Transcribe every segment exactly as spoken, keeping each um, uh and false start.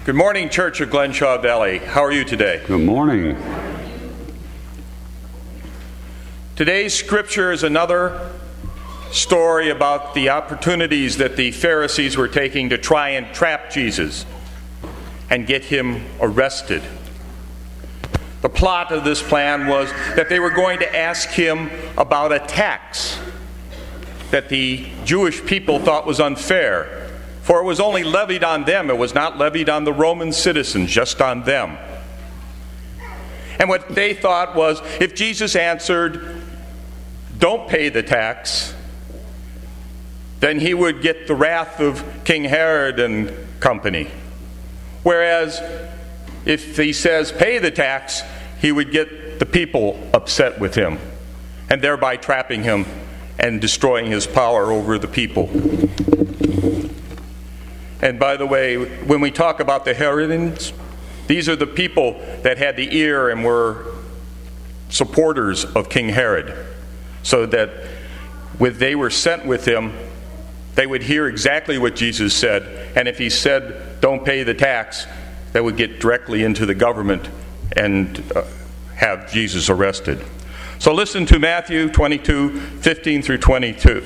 Good morning, Church of Glenshaw Valley. How are you today? Good morning. Today's scripture is another story about the opportunities that the Pharisees were taking to try and trap Jesus and get him arrested. The plot of this plan was that they were going to ask him about a tax that the Jewish people thought was unfair. For it was only levied on them. It was not levied on the Roman citizens, just on them. And what they thought was, if Jesus answered, "Don't pay the tax," then he would get the wrath of King Herod and company. Whereas, if he says, "Pay the tax," he would get the people upset with him, and thereby trapping him and destroying his power over the people. And by the way, when we talk about the Herodians, these are the people that had the ear and were supporters of King Herod, so that when they were sent with him, they would hear exactly what Jesus said, and if he said, "Don't pay the tax," they would get directly into the government and uh, have Jesus arrested. So listen to Matthew twenty-two, fifteen through twenty-two.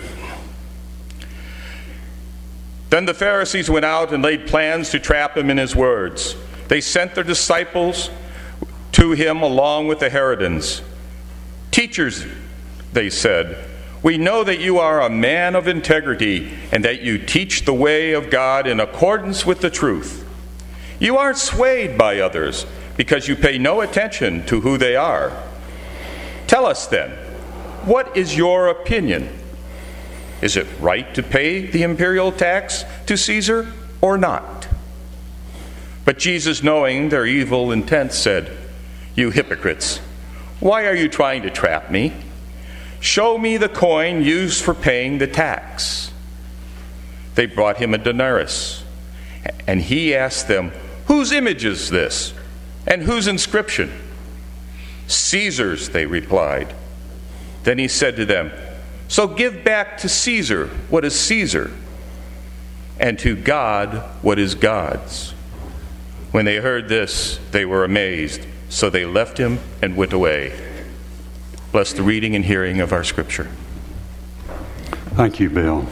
Then the Pharisees went out and laid plans to trap him in his words. They sent their disciples to him along with the Herodians. "Teachers," they said, "we know that you are a man of integrity and that you teach the way of God in accordance with the truth. You aren't swayed by others because you pay no attention to who they are. Tell us then, what is your opinion? Is it right to pay the imperial tax to Caesar or not?" But Jesus, knowing their evil intent, said, "You hypocrites, why are you trying to trap me? Show me the coin used for paying the tax." They brought him a denarius, and he asked them, "Whose image is this, and whose inscription?" "Caesar's," they replied. Then he said to them, "So give back to Caesar what is Caesar, and to God what is God's." When they heard this, they were amazed, so they left him and went away. Bless the reading and hearing of our scripture. Thank you, Bill.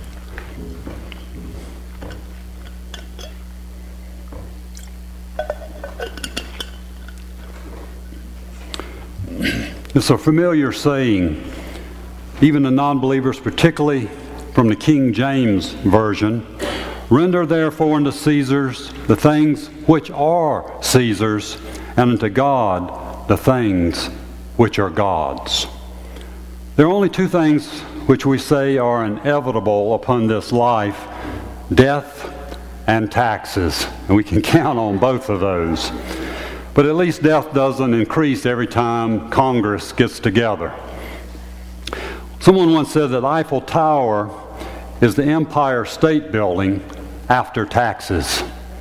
It's a familiar saying. Even the non-believers, particularly from the King James Version, "Render therefore unto Caesar's the things which are Caesar's, and unto God the things which are God's." There are only two things which we say are inevitable upon this life: death and taxes. And we can count on both of those. But at least death doesn't increase every time Congress gets together. Someone once said that Eiffel Tower is the Empire State Building after taxes.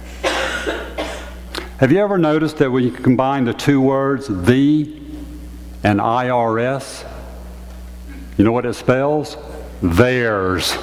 Have you ever noticed that when you combine the two words, "the" and I R S, you know what it spells? Theirs.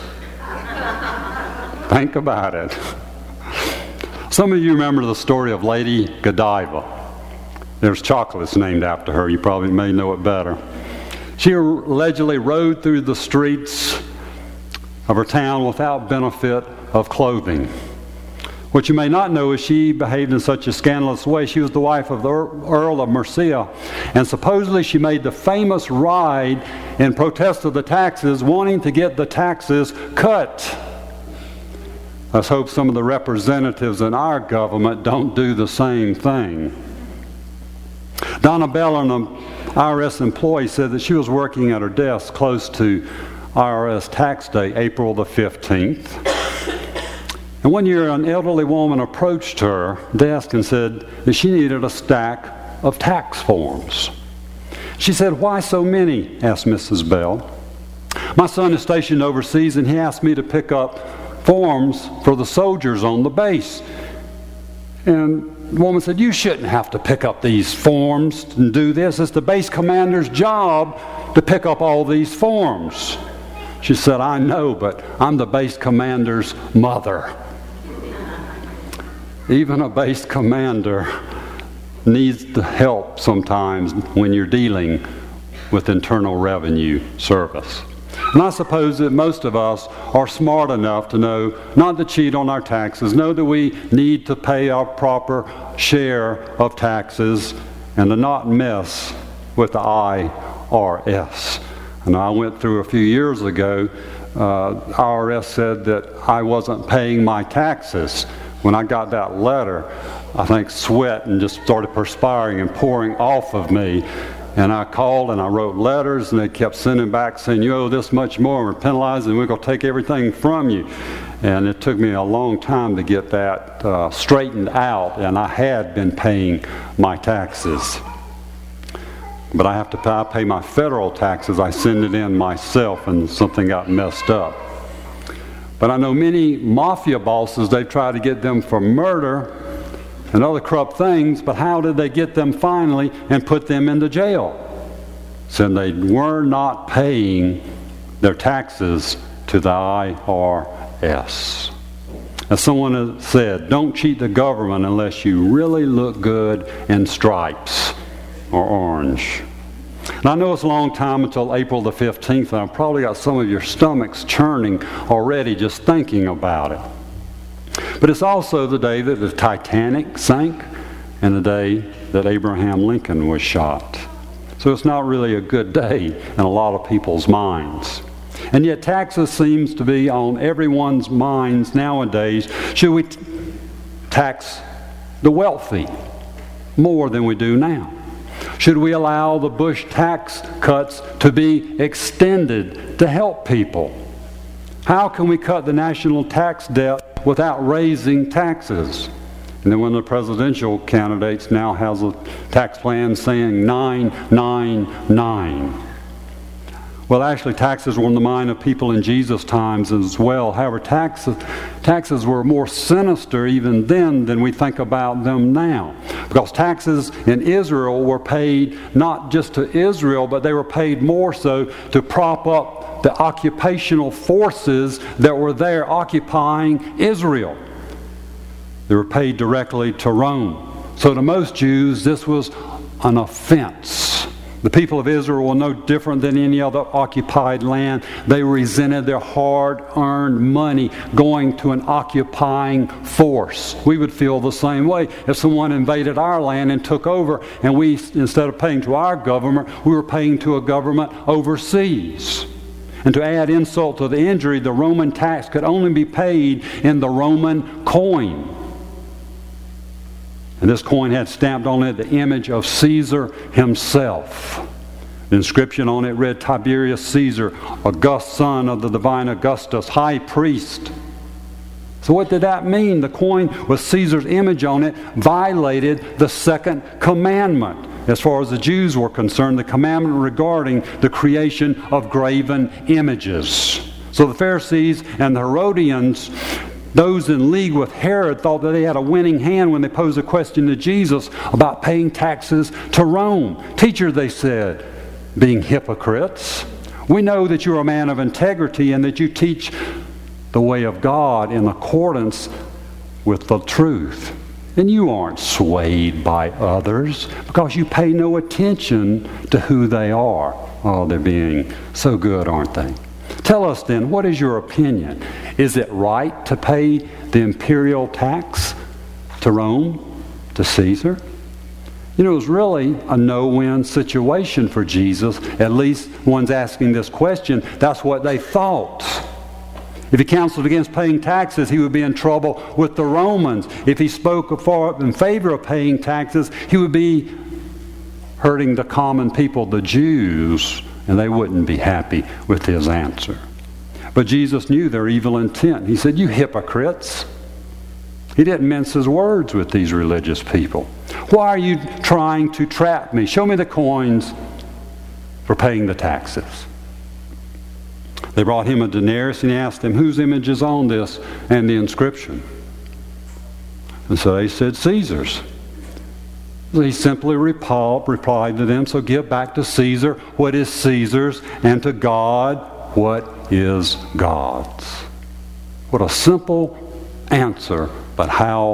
Think about it. Some of you remember the story of Lady Godiva. There's chocolates named after her. You probably may know it better. She allegedly rode through the streets of her town without benefit of clothing. What you may not know is she behaved in such a scandalous way. She was the wife of the Earl of Mercia, and supposedly she made the famous ride in protest of the taxes, wanting to get the taxes cut. Let's hope some of the representatives in our government don't do the same thing. Donna Bell, an I R S employee, said that she was working at her desk close to I R S tax day, April the fifteenth. And one year an elderly woman approached her desk and said that she needed a stack of tax forms. She said, "Why so many?" asked Missus Bell. "My son is stationed overseas and he asked me to pick up forms for the soldiers on the base." And the woman said, "You shouldn't have to pick up these forms and do this. It's the base commander's job to pick up all these forms." She said, "I know, but I'm the base commander's mother." even a base commander needs the help sometimes when you're dealing with Internal Revenue Service. And I suppose that most of us are smart enough to know not to cheat on our taxes, know that we need to pay our proper share of taxes, and to not mess with the I R S. And I went through a few years ago, uh, I R S said that I wasn't paying my taxes. When I got that letter, I think sweat and just started perspiring and pouring off of me. And I called and I wrote letters, and they kept sending back saying, you owe this much more, we're penalized, and we're going to take everything from you. And it took me a long time to get that uh, straightened out, and I had been paying my taxes. But I have to pay, I pay my federal taxes. I send it in myself, and something got messed up. But I know many mafia bosses, they try to get them for murder and other corrupt things, but how did they get them finally and put them into jail? So they were not paying their taxes to the I R S. As someone has said, don't cheat the government unless you really look good in stripes or orange. And I know it's a long time until April the fifteenth, and I've probably got some of your stomachs churning already just thinking about it. But it's also the day that the Titanic sank and the day that Abraham Lincoln was shot. So it's not really a good day in a lot of people's minds. And yet taxes seems to be on everyone's minds nowadays. Should we t- tax the wealthy more than we do now? Should we allow the Bush tax cuts to be extended to help people? How can we cut the national tax debt without raising taxes? And then when the presidential candidates now has a tax plan saying nine nine nine. Well, actually, taxes were on the mind of people in Jesus' times as well. However, taxes, taxes were more sinister even then than we think about them now. Because taxes in Israel were paid not just to Israel, but they were paid more so to prop up the occupational forces that were there occupying Israel. They were paid directly to Rome. So to most Jews, this was an offense. The people of Israel were no different than any other occupied land. They resented their hard-earned money going to an occupying force. We would feel the same way if someone invaded our land and took over, and we, instead of paying to our government, we were paying to a government overseas. And to add insult to the injury, the Roman tax could only be paid in the Roman coin. And this coin had stamped on it the image of Caesar himself. The inscription on it read, Tiberius Caesar, august son of the divine Augustus, high priest. So what did that mean? The coin with Caesar's image on it violated the second commandment. As far as the Jews were concerned, the commandment regarding the creation of graven images. So the Pharisees and the Herodians, those in league with Herod, thought that they had a winning hand when they posed a question to Jesus about paying taxes to Rome. Teacher, they said, being hypocrites, we know that you're a man of integrity and that you teach the way of God in accordance with the truth. And you aren't swayed by others because you pay no attention to who they are. Oh, they're being so good, aren't they? Tell us then, what is your opinion? Is it right to pay the imperial tax to Rome, to Caesar? You know, it was really a no-win situation for Jesus. At least ones asking this question, that's what they thought. If he counseled against paying taxes, he would be in trouble with the Romans. If he spoke for, in favor of paying taxes, he would be hurting the common people, the Jews, and they wouldn't be happy with his answer. But Jesus knew their evil intent. He said, you hypocrites. He didn't mince his words with these religious people. Why are you trying to trap me? Show me the coins for paying the taxes. They brought him a denarius and he asked them, whose image is on this and the inscription? And so they said, Caesar's. He simply replied to them, so give back to Caesar what is Caesar's, and to God what is God's. What a simple answer, but how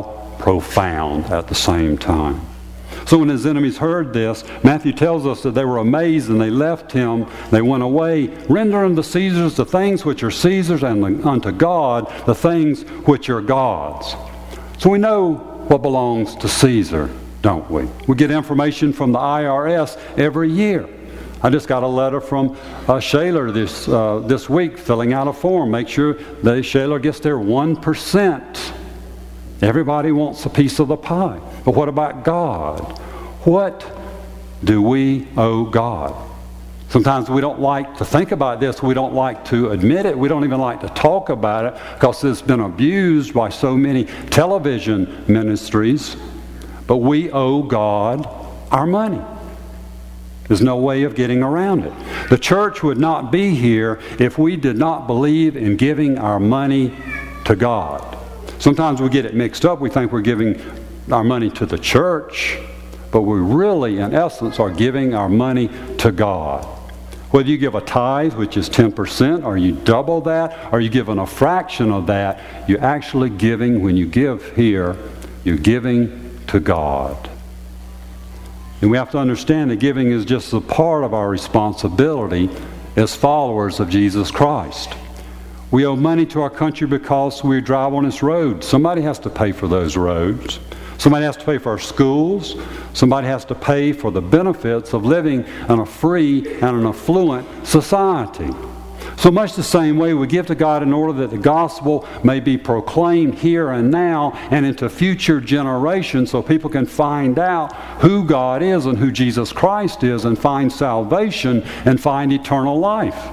profound at the same time. So when his enemies heard this, Matthew tells us that they were amazed and they left him. They went away, render unto Caesar the things which are Caesar's, and unto God the things which are God's. So we know what belongs to Caesar, don't we? We get information from the I R S every year. I just got a letter from uh, Shaler this uh, this week filling out a form. Make sure that Shaler gets their one percent. Everybody wants a piece of the pie. But what about God? What do we owe God? Sometimes we don't like to think about this. We don't like to admit it. We don't even like to talk about it because it's been abused by so many television ministries. But we owe God our money. There's no way of getting around it. The church would not be here if we did not believe in giving our money to God. Sometimes we get it mixed up. We think we're giving our money to the church, but we really, in essence, are giving our money to God. Whether you give a tithe, which is ten percent, or you double that, or you give a fraction of that, you're actually giving, when you give here, you're giving to God. And we have to understand that giving is just a part of our responsibility as followers of Jesus Christ. We owe money to our country because we drive on its roads. Somebody has to pay for those roads. Somebody has to pay for our schools. Somebody has to pay for the benefits of living in a free and an affluent society. So much the same way we give to God in order that the gospel may be proclaimed here and now and into future generations so people can find out who God is and who Jesus Christ is and find salvation and find eternal life.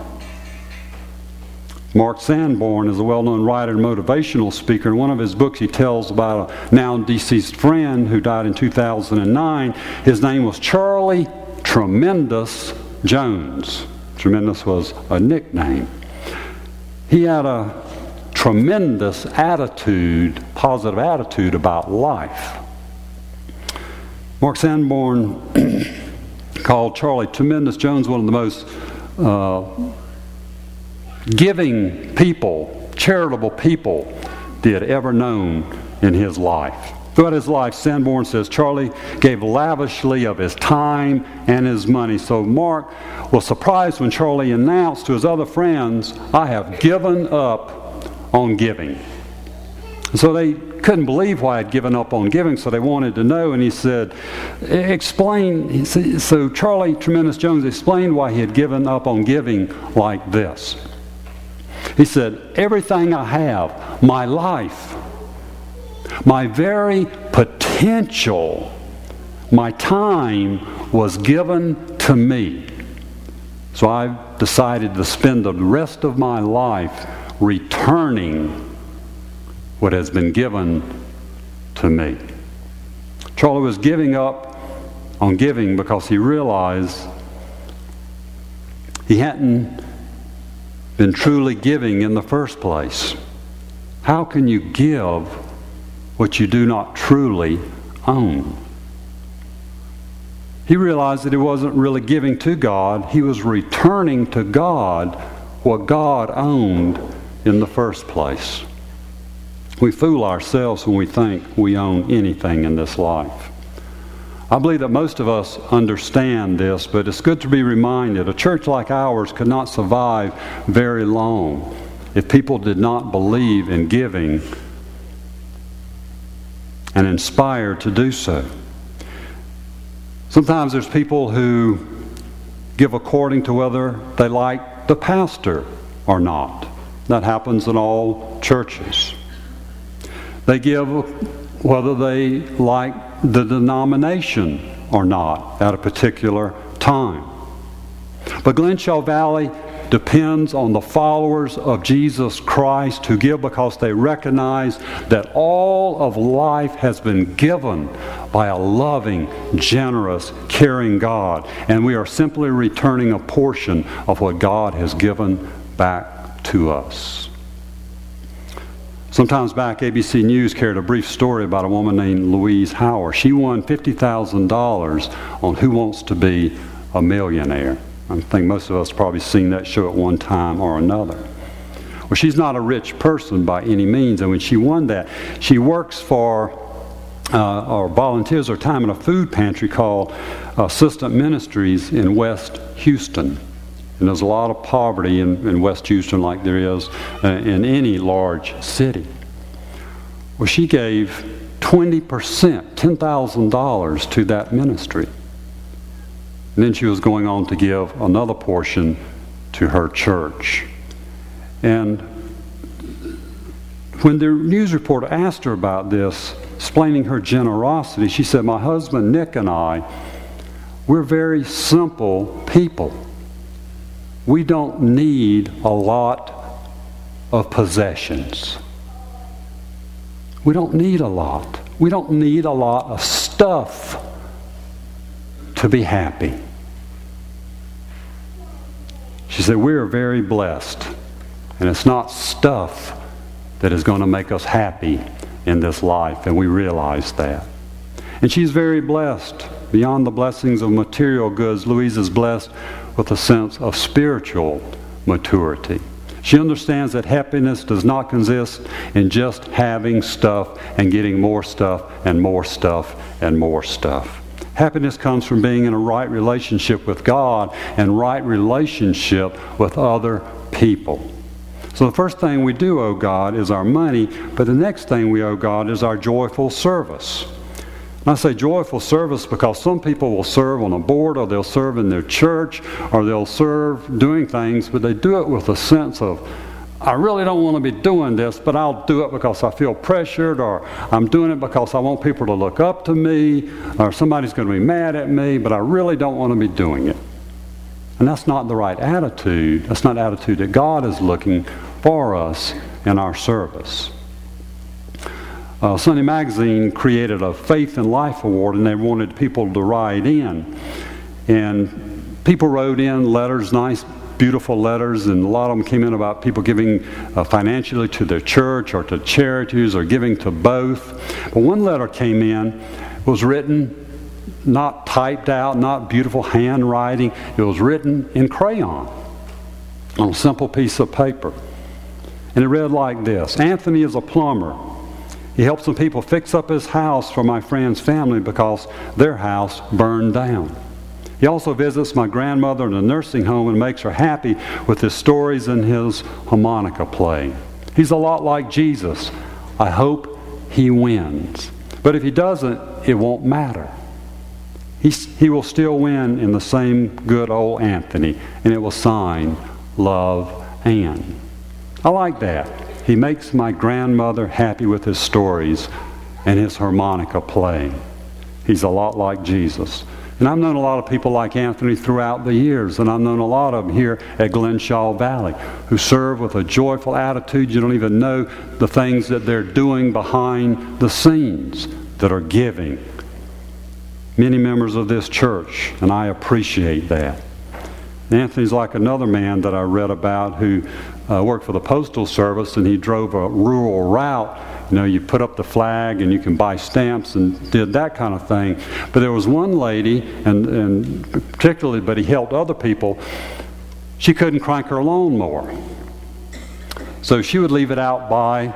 Mark Sanborn is a well-known writer and motivational speaker. In one of his books, he tells about a now deceased friend who died in two thousand nine. His name was Charlie Tremendous Jones. Tremendous was a nickname. He had a tremendous attitude, positive attitude about life. Mark Sanborn called Charlie Tremendous Jones one of the most uh, giving people, charitable people he had ever known in his life. Throughout his life, Sanborn says Charlie gave lavishly of his time and his money. So Mark was surprised when Charlie announced to his other friends, "I have given up on giving." And so they couldn't believe why I'd given up on giving, so they wanted to know. And he said, explain. So Charlie Tremendous Jones explained why he had given up on giving like this. He said, "Everything I have, my life, my very potential, my time was given to me. So I've decided to spend the rest of my life returning what has been given to me." Charlie was giving up on giving because he realized he hadn't been truly giving in the first place. How can you give what you do not truly own? He realized that he wasn't really giving to God. He was returning to God what God owned in the first place. We fool ourselves when we think we own anything in this life. I believe that most of us understand this, but it's good to be reminded. A church like ours could not survive very long if people did not believe in giving and inspired to do so. Sometimes there's people who give according to whether they like the pastor or not. That happens in all churches. They give whether they like the denomination or not at a particular time. But Glenshaw Valley depends on the followers of Jesus Christ who give because they recognize that all of life has been given by a loving, generous, caring God, and we are simply returning a portion of what God has given back to us. Sometimes back, A B C News carried a brief story about a woman named Louise Hauer. She won fifty thousand dollars on Who Wants to Be a Millionaire. I think most of us have probably seen that show at one time or another. Well, she's not a rich person by any means, and when she won that, she works for uh, or volunteers their time in a food pantry called Assistant Ministries in West Houston. And there's a lot of poverty in, in West Houston like there is uh, in any large city. Well, she gave twenty percent, ten thousand dollars to that ministry. And then she was going on to give another portion to her church. And when the news reporter asked her about this, explaining her generosity, she said, "My husband Nick and I, we're very simple people. We don't need a lot of possessions. We don't need a lot. We don't need a lot of stuff to be happy." She said, "We are very blessed, and it's not stuff that is going to make us happy in this life, and we realize that." And she's very blessed. Beyond the blessings of material goods, Louise is blessed with a sense of spiritual maturity. She understands that happiness does not consist in just having stuff and getting more stuff and more stuff and more stuff. Happiness comes from being in a right relationship with God and right relationship with other people. So the first thing we do owe God is our money, but the next thing we owe God is our joyful service. And I say joyful service because some people will serve on a board, or they'll serve in their church, or they'll serve doing things, but they do it with a sense of, I really don't want to be doing this, but I'll do it because I feel pressured, or I'm doing it because I want people to look up to me, or somebody's going to be mad at me, but I really don't want to be doing it. And that's not the right attitude. That's not the attitude that God is looking for us in our service. Uh, Sunday Magazine created a Faith and Life Award, and they wanted people to write in. And people wrote in letters, nice, beautiful letters, and a lot of them came in about people giving uh, financially to their church or to charities or giving to both. But one letter came in, was written, not typed out, not beautiful handwriting. It was written in crayon on a simple piece of paper. And it read like this: "Anthony is a plumber. He helps some people fix up his house for my friend's family because their house burned down. He also visits my grandmother in a nursing home and makes her happy with his stories and his harmonica playing. He's a lot like Jesus. I hope he wins. But if he doesn't, it won't matter. He's, he will still win in the same good old Anthony, and it will sign Love Ann." I like that. He makes my grandmother happy with his stories and his harmonica playing. He's a lot like Jesus. And I've known a lot of people like Anthony throughout the years, and I've known a lot of them here at Glenshaw Valley who serve with a joyful attitude. You don't even know the things that they're doing behind the scenes that are giving. Many members of this church, and I appreciate that. Anthony's like another man that I read about who uh, worked for the Postal Service, and he drove a rural route. You know, you put up the flag and you can buy stamps, and did that kind of thing. But there was one lady, and, and particularly, but he helped other people, she couldn't crank her lawnmower. So she would leave it out by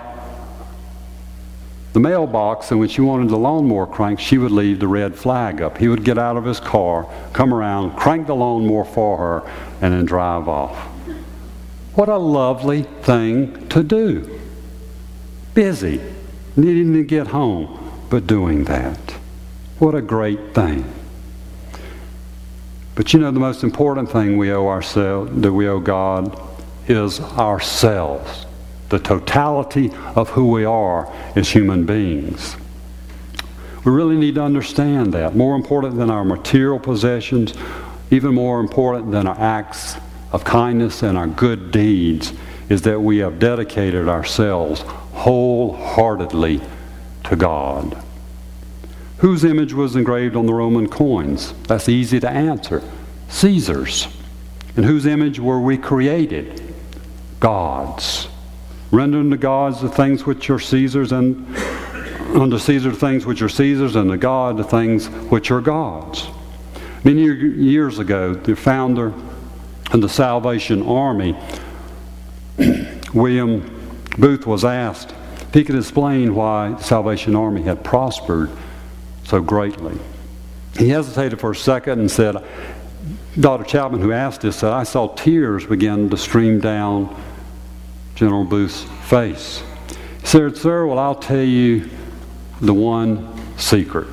the mailbox, and when she wanted the lawnmower cranked, she would leave the red flag up. He would get out of his car, come around, crank the lawnmower for her, and then drive off. What a lovely thing to do. Busy, needing to get home, but doing that. What a great thing. But you know, the most important thing we owe ourselves, that we owe God, is ourselves. The totality of who we are as human beings. We really need to understand that. More important than our material possessions, even more important than our acts of kindness and our good deeds, is that we have dedicated ourselves wholeheartedly to God. Whose image was engraved on the Roman coins? That's easy to answer. Caesar's. In whose image were we created? God's. Render unto gods the things which are Caesar's, and unto Caesar the things which are Caesar's, and to God the things which are God's. Many years ago, the founder of the Salvation Army, William Booth, was asked he could explain why the Salvation Army had prospered so greatly. He hesitated for a second and said, Doctor Chapman, who asked this, said, I saw tears begin to stream down General Booth's face. He said, sir, well, I'll tell you the one secret.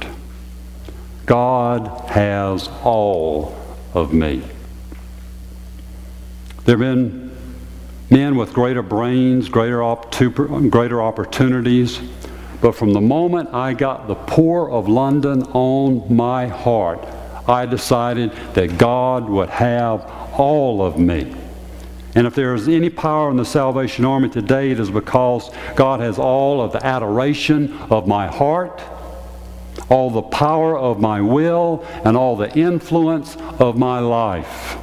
God has all of me. There have been men with greater brains, greater, op- greater opportunities, but from the moment I got the poor of London on my heart, I decided that God would have all of me. And if there is any power in the Salvation Army today, it is because God has all of the adoration of my heart, all the power of my will, and all the influence of my life.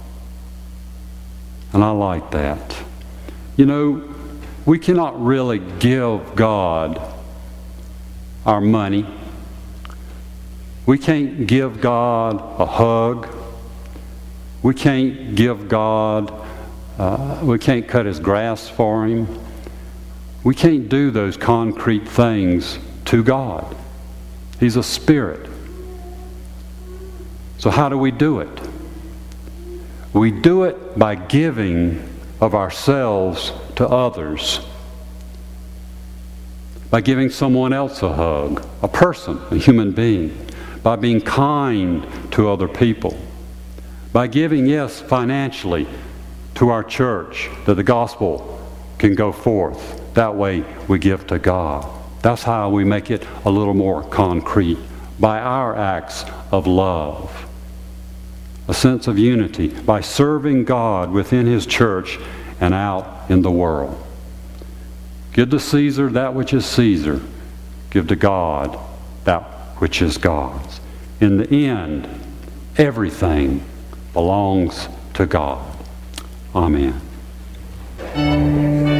And I like that. You know, we cannot really give God our money. We can't give God a hug. We can't give God, uh, we can't cut His grass for Him. We can't do those concrete things to God. He's a spirit. So how do we do it? We do it by giving of ourselves to others. By giving someone else a hug, a person, a human being. By being kind to other people. By giving, yes, financially to our church, that the gospel can go forth. That way we give to God. That's how we make it a little more concrete. By our acts of love. A sense of unity. By serving God within His church and out in the world. Give to Caesar that which is Caesar. Give to God that which is God's. In the end, everything belongs to God. Amen.